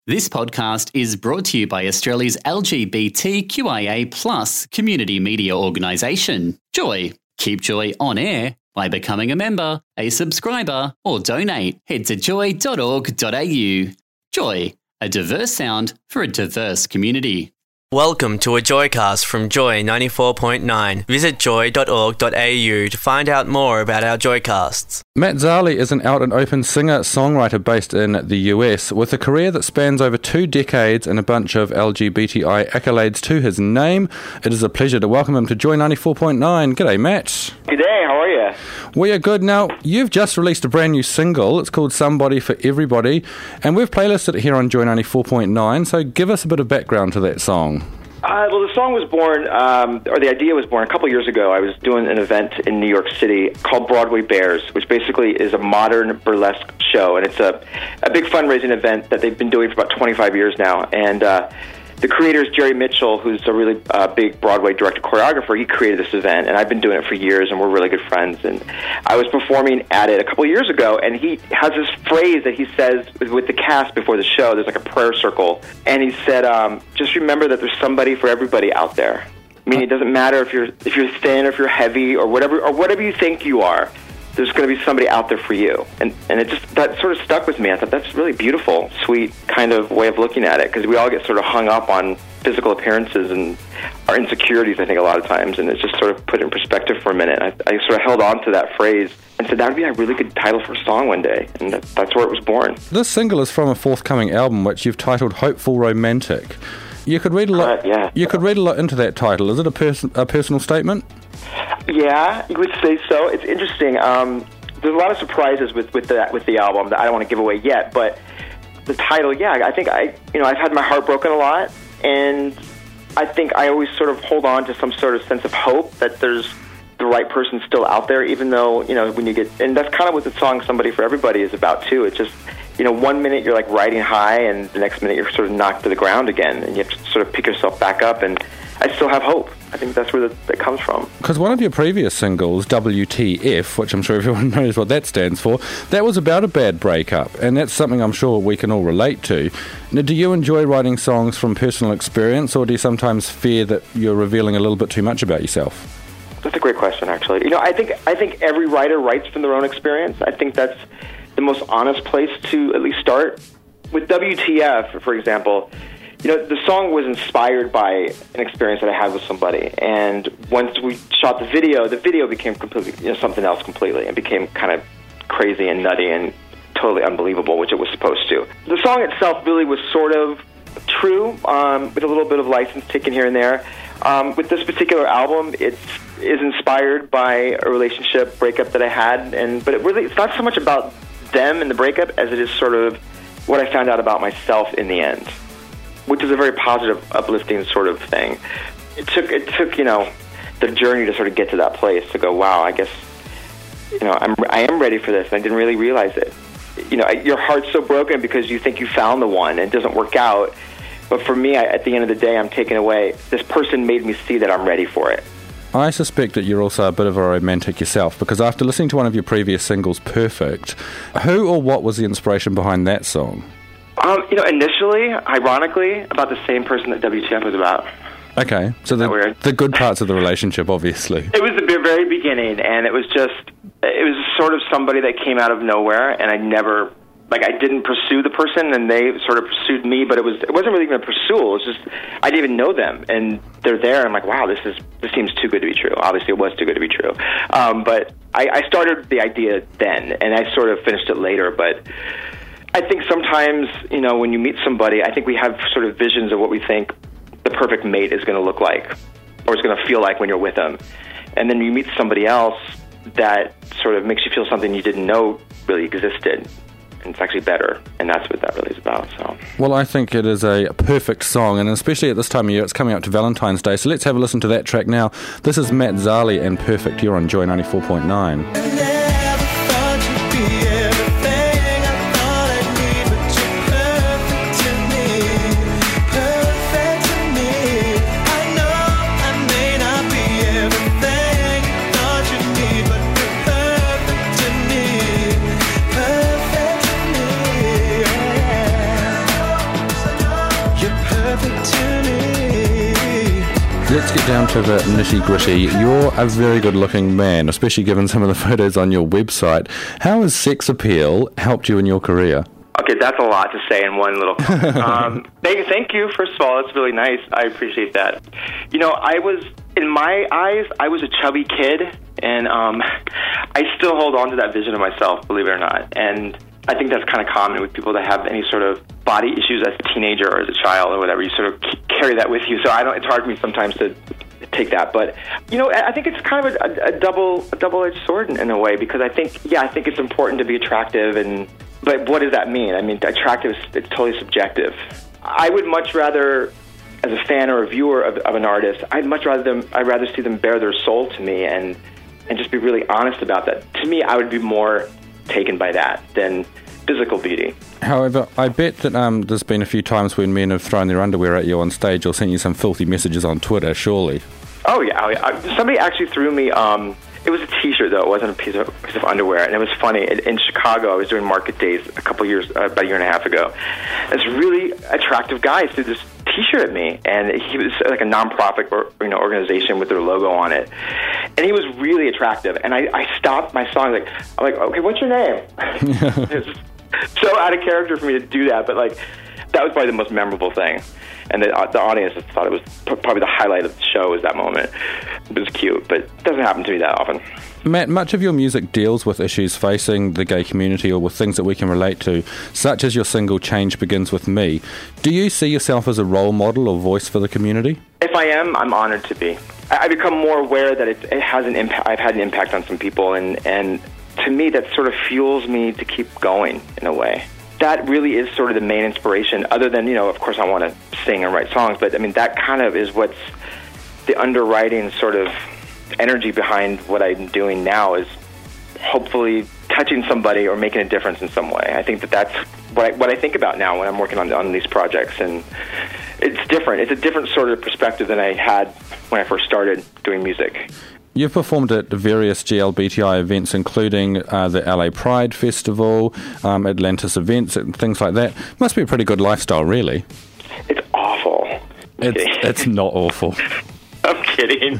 This podcast is brought to you by Australia's LGBTQIA+ community media organisation, Joy. Keep Joy on air by becoming a member, a subscriber, or donate. Head to joy.org.au. Joy, a diverse sound for a diverse community. Welcome to a Joycast from Joy 94.9. Visit joy.org.au to find out more about our Joycasts. Matt Zali is an out and open singer-songwriter based in the US with a career that spans over 2 decades and a bunch of LGBTI accolades to his name. It is a pleasure to welcome him to Joy 94.9. G'day, Matt. G'day, how are you? We are good. Now, you've just released a brand new single. It's called Somebody for Everybody, and we've playlisted it here on Joy 94.9, so give us a bit of background to that song. Well, the song was born, or the idea was born a couple years ago. I was doing an event in New York City called Broadway Bears, which basically is a modern burlesque show, and it's a big fundraising event that they've been doing for about 25 years now. And the creator is Jerry Mitchell, who's a really big Broadway director-choreographer. He created this event, and I've been doing it for years, and we're really good friends. And I was performing at it a couple of years ago, and he has this phrase that he says with the cast before the show. There's like a prayer circle, and he said, just remember that there's somebody for everybody out there. I mean, it doesn't matter if you're thin or if you're heavy or whatever you think you are. There's going to be somebody out there for you. And that sort of stuck with me. I thought that's really beautiful, sweet kind of way of looking at it, because we all get sort of hung up on physical appearances and our insecurities, I think, a lot of times, and it's just sort of put it in perspective for a minute. I sort of held on to that phrase and said that would be a really good title for a song one day, and that's where it was born. This single is from a forthcoming album, which you've titled Hopeful Romantic. You could read a lot. You could read a lot into that title. Is it a personal statement? Yeah, you would say so. It's interesting. There's a lot of surprises with the album that I don't want to give away yet. But the title, I think I've had my heart broken a lot, and I think I always sort of hold on to some sort of sense of hope that there's the right person still out there, even though when you get, and that's kind of what the song "Somebody for Everybody" is about too. It's just 1 minute you're like riding high, and the next minute you're sort of knocked to the ground again, and you have to sort of pick yourself back up. And I still have hope. I think that's where that comes from. Because one of your previous singles, WTF, which I'm sure everyone knows what that stands for, that was about a bad breakup, and that's something I'm sure we can all relate to. Now, do you enjoy writing songs from personal experience, or do you sometimes fear that you're revealing a little bit too much about yourself? That's a great question, actually. I think every writer writes from their own experience. I think that's the most honest place to at least start. With WTF, for example, the song was inspired by an experience that I had with somebody, and once we shot the video became completely something else completely, and became kind of crazy and nutty and totally unbelievable, which it was supposed to. The song itself really was sort of true, with a little bit of license taken here and there. With this particular album, it is inspired by a relationship breakup that I had, but it's not so much about them and the breakup as it is sort of what I found out about myself in the end, which is a very positive, uplifting sort of thing. It took the journey to sort of get to that place, to go, wow, I guess I am ready for this, and I didn't really realize it. Your heart's so broken because you think you found the one, and it doesn't work out. But for me, at the end of the day, I'm taken away. This person made me see that I'm ready for it. I suspect that you're also a bit of a romantic yourself, because after listening to one of your previous singles, Perfect, who or what was the inspiration behind that song? Initially, ironically, about the same person that WTF was about. Okay, so the good parts of the relationship, obviously. It was the very beginning, and it was sort of somebody that came out of nowhere, and I didn't pursue the person, and they sort of pursued me, but it wasn't really even a pursuit. It was just, I didn't even know them, and they're there, and I'm like, wow, this seems too good to be true. Obviously, it was too good to be true. But I started the idea then, and I sort of finished it later, but I think sometimes, when you meet somebody, I think we have sort of visions of what we think the perfect mate is going to look like, or is going to feel like when you're with them. And then you meet somebody else that sort of makes you feel something you didn't know really existed. And it's actually better, and that's what that really is about. So, well, I think it is a perfect song, and especially at this time of year, it's coming up to Valentine's Day, so let's have a listen to that track now. This is Matt Zali and Perfect. You're on Joy 94.9. let's get down to the nitty-gritty. You're a very good-looking man, especially given some of the photos on your website. How has sex appeal helped you in your career? Okay, that's a lot to say in one little comment. Thank you, first of all. That's really nice. I appreciate that. You know, in my eyes, I was a chubby kid, and I still hold on to that vision of myself, believe it or not. And I think that's kind of common with people that have any sort of body issues as a teenager or as a child or whatever. You sort of carry that with you. So it's hard for me sometimes to take that. But, you know, I think it's kind of a double-edged sword in a way, because I think it's important to be attractive, but what does that mean? I mean, attractive, it's totally subjective. I would much rather, as a fan or a viewer of an artist, I'd rather see them bare their soul to me and just be really honest about that. To me, I would be more taken by that than physical beauty. However, I bet that there's been a few times when men have thrown their underwear at you on stage or sent you some filthy messages on Twitter, surely. Oh, yeah. Somebody actually threw me... it was a T-shirt, though. It wasn't a piece of underwear. And it was funny. In Chicago, I was doing Market Days about a year and a half ago. This really attractive guy threw this T-shirt at me, and he was like a nonprofit organization with their logo on it. And he was really attractive. And I stopped my song. I'm like, okay, what's your name? It was so out of character for me to do that, but that was probably the most memorable thing. And the audience thought it was probably the highlight of the show was that moment. It was cute, but it doesn't happen to me that often. Matt, much of your music deals with issues facing the gay community or with things that we can relate to, such as your single Change Begins With Me. Do you see yourself as a role model or voice for the community? If I am, I'm honored to be. I become more aware that it has an impact. I've had an impact on some people, and to me, that sort of fuels me to keep going in a way. That really is sort of the main inspiration, other than, of course I want to sing and write songs, but I mean, that kind of is what's the underwriting sort of energy behind what I'm doing now, is hopefully touching somebody or making a difference in some way. I think that's what I think about now when I'm working on these projects, and it's different. It's a different sort of perspective than I had when I first started doing music. You've performed at various GLBTI events, including the LA Pride Festival, Atlantis events, and things like that. Must be a pretty good lifestyle, really. It's awful. It's not awful. I'm kidding.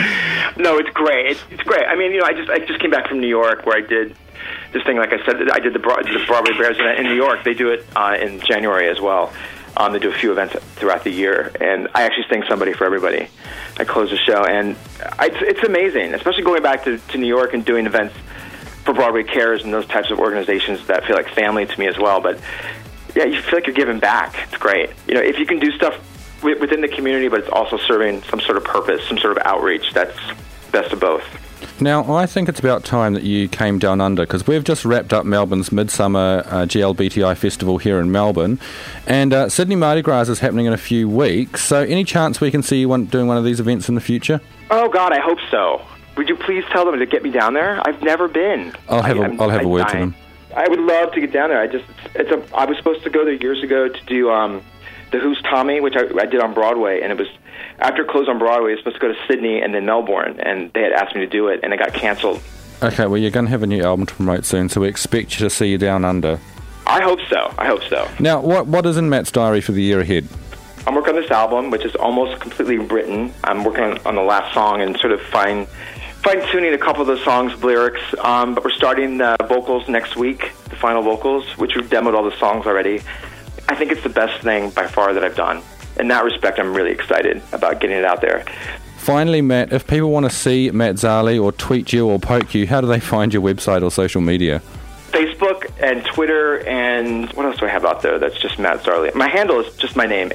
No, it's great. It's great. I mean, I just came back from New York, where I did this thing. Like I said, I did the Broadway Bears in New York. They do it in January as well. They do a few events throughout the year, and I actually sing Somebody for Everybody. I close the show, and it's amazing, especially going back to New York and doing events for Broadway Cares and those types of organizations that feel like family to me as well. But yeah, you feel like you're giving back. It's great. If you can do stuff within the community, but it's also serving some sort of purpose, some sort of outreach, that's best of both. Now, I think it's about time that you came down under, because we've just wrapped up Melbourne's Midsummer GLBTI Festival here in Melbourne, and Sydney Mardi Gras is happening in a few weeks, so any chance we can see you doing one of these events in the future? Oh, God, I hope so. Would you please tell them to get me down there? I've never been. I'll have a word to them. I would love to get down there. I was supposed to go there years ago to do the Who's Tommy, which I did on Broadway, and it was after it closed on Broadway. It was supposed to go to Sydney and then Melbourne, and they had asked me to do it, and it got canceled. Okay, well, you're going to have a new album to promote soon, so we expect you to see you down under. I hope so. Now, what is in Matt's diary for the year ahead? I'm working on this album, which is almost completely written. I'm working on the last song and sort of fine-tuning a couple of the songs' lyrics, but we're starting the vocals next week, the final vocals, which we've demoed all the songs already. I think it's the best thing by far that I've done. In that respect, I'm really excited about getting it out there. Finally, Matt, if people want to see Matt Zali or tweet you or poke you, how do they find your website or social media? Facebook and Twitter, and what else do I have out there that's just Matt Zarley? My handle is just my name,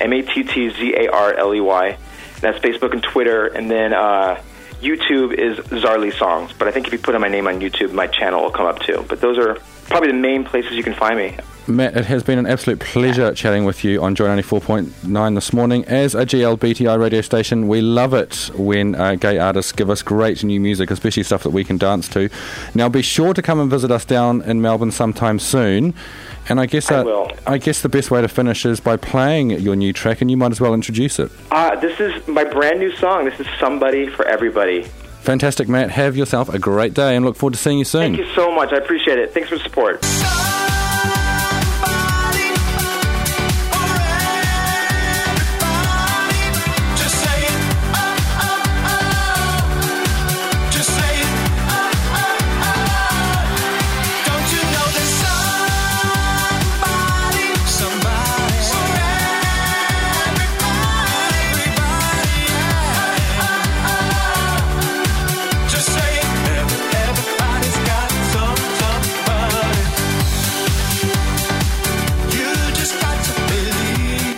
MattzArley. That's Facebook and Twitter, and then YouTube is Zarley Songs. But I think if you put in my name on YouTube, my channel will come up too. But those are probably the main places you can find me. Matt, it has been an absolute pleasure chatting with you on Joy 94.9 this morning. As a GLBTI radio station, we love it when gay artists give us great new music, especially stuff that we can dance to. Now, be sure to come and visit us down in Melbourne sometime soon. And I guess the best way to finish is by playing your new track, and you might as well introduce it. This is my brand new song. This is Somebody for Everybody. Fantastic, Matt. Have yourself a great day and look forward to seeing you soon. Thank you so much. I appreciate it. Thanks for the support.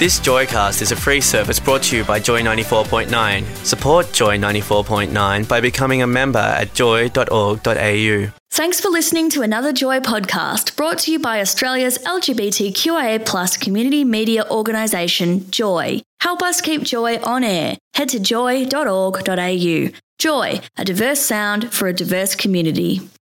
This Joycast is a free service brought to you by Joy 94.9. Support Joy 94.9 by becoming a member at joy.org.au. Thanks for listening to another Joy podcast brought to you by Australia's LGBTQIA+ community media organisation, Joy. Help us keep Joy on air. Head to joy.org.au. Joy, a diverse sound for a diverse community.